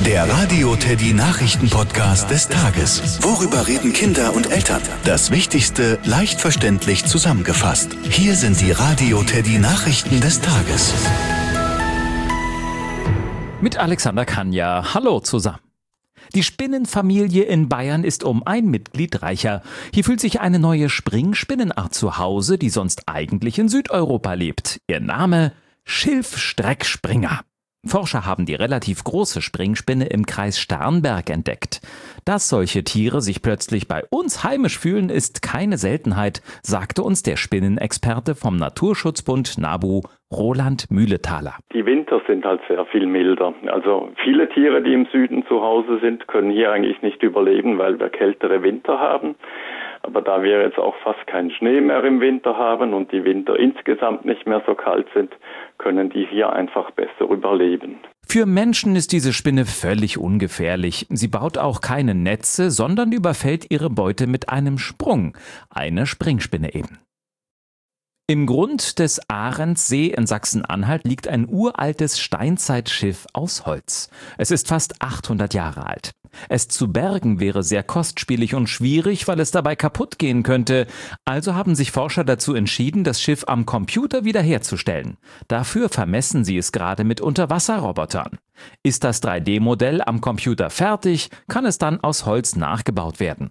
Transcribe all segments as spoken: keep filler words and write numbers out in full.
Der Radio Teddy Nachrichten-Podcast des Tages. Worüber reden Kinder und Eltern? Das Wichtigste leicht verständlich zusammengefasst. Hier sind die Radio Teddy Nachrichten des Tages. Mit Alexander Kanja. Hallo zusammen. Die Spinnenfamilie in Bayern ist um ein Mitglied reicher. Hier fühlt sich eine neue Springspinnenart zu Hause, die sonst eigentlich in Südeuropa lebt. Ihr Name: Schilfstreckspringer. Forscher haben die relativ große Springspinne im Kreis Starnberg entdeckt. Dass solche Tiere sich plötzlich bei uns heimisch fühlen, ist keine Seltenheit, sagte uns der Spinnenexperte vom Naturschutzbund NABU, Roland Mühletaler. Die Winter sind halt sehr viel milder. Also viele Tiere, die im Süden zu Hause sind, können hier eigentlich nicht überleben, weil wir kältere Winter haben. Aber da wir jetzt auch fast keinen Schnee mehr im Winter haben und die Winter insgesamt nicht mehr so kalt sind, können die hier einfach besser überleben. Für Menschen ist diese Spinne völlig ungefährlich. Sie baut auch keine Netze, sondern überfällt ihre Beute mit einem Sprung. Eine Springspinne eben. Im Grund des Ahrensee in Sachsen-Anhalt liegt ein uraltes Steinzeitschiff aus Holz. Es ist fast achthundert Jahre alt. Es zu bergen wäre sehr kostspielig und schwierig, weil es dabei kaputt gehen könnte. Also haben sich Forscher dazu entschieden, das Schiff am Computer wiederherzustellen. Dafür vermessen sie es gerade mit Unterwasserrobotern. Ist das drei D Modell am Computer fertig, kann es dann aus Holz nachgebaut werden.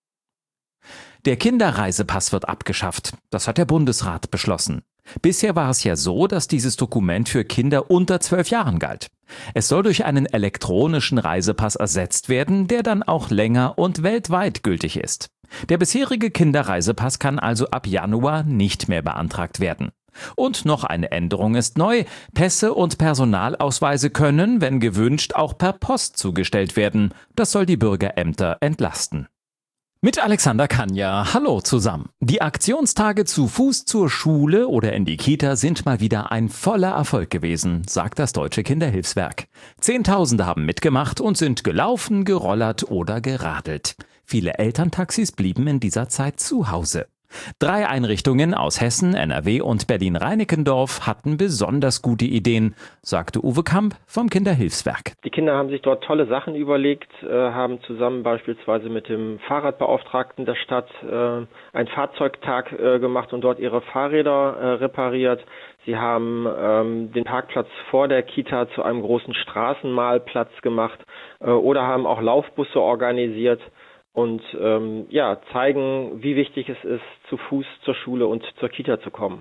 Der Kinderreisepass wird abgeschafft. Das hat der Bundesrat beschlossen. Bisher war es ja so, dass dieses Dokument für Kinder unter zwölf Jahren galt. Es soll durch einen elektronischen Reisepass ersetzt werden, der dann auch länger und weltweit gültig ist. Der bisherige Kinderreisepass kann also ab Januar nicht mehr beantragt werden. Und noch eine Änderung ist neu: Pässe und Personalausweise können, wenn gewünscht, auch per Post zugestellt werden. Das soll die Bürgerämter entlasten. Mit Alexander Kanja. Hallo zusammen. Die Aktionstage zu Fuß zur Schule oder in die Kita sind mal wieder ein voller Erfolg gewesen, sagt das Deutsche Kinderhilfswerk. Zehntausende haben mitgemacht und sind gelaufen, gerollert oder geradelt. Viele Elterntaxis blieben in dieser Zeit zu Hause. Drei Einrichtungen aus Hessen, N R W und Berlin-Reinickendorf hatten besonders gute Ideen, sagte Uwe Kamp vom Kinderhilfswerk. Die Kinder haben sich dort tolle Sachen überlegt, äh, haben zusammen beispielsweise mit dem Fahrradbeauftragten der Stadt äh, einen Fahrzeugtag äh, gemacht und dort ihre Fahrräder äh, repariert. Sie haben ähm, den Parkplatz vor der Kita zu einem großen Straßenmalplatz gemacht äh, oder haben auch Laufbusse organisiert. Und ähm, ja, zeigen, wie wichtig es ist, zu Fuß zur Schule und zur Kita zu kommen.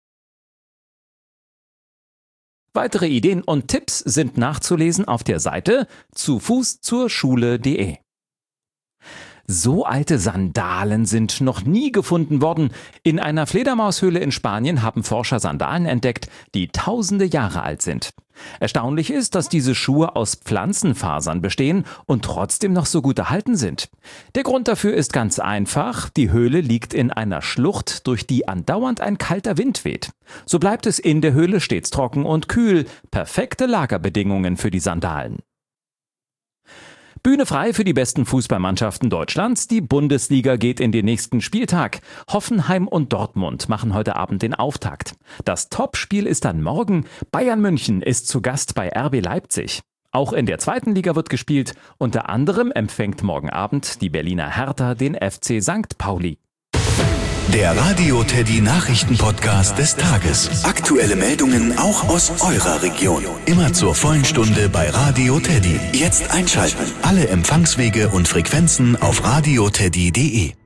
Weitere Ideen und Tipps sind nachzulesen auf der Seite zu fuß zur schule punkt de. So alte Sandalen sind noch nie gefunden worden. In einer Fledermaushöhle in Spanien haben Forscher Sandalen entdeckt, die tausende Jahre alt sind. Erstaunlich ist, dass diese Schuhe aus Pflanzenfasern bestehen und trotzdem noch so gut erhalten sind. Der Grund dafür ist ganz einfach: Die Höhle liegt in einer Schlucht, durch die andauernd ein kalter Wind weht. So bleibt es in der Höhle stets trocken und kühl. Perfekte Lagerbedingungen für die Sandalen. Bühne frei für die besten Fußballmannschaften Deutschlands. Die Bundesliga geht in den nächsten Spieltag. Hoffenheim und Dortmund machen heute Abend den Auftakt. Das Topspiel ist dann morgen. Bayern München ist zu Gast bei R B Leipzig. Auch in der zweiten Liga wird gespielt. Unter anderem empfängt morgen Abend die Berliner Hertha den F C Sankt Pauli. Der Radio Teddy Nachrichten-Podcast des Tages. Aktuelle Meldungen auch aus eurer Region. Immer zur vollen Stunde bei Radio Teddy. Jetzt einschalten. Alle Empfangswege und Frequenzen auf radio teddy punkt de.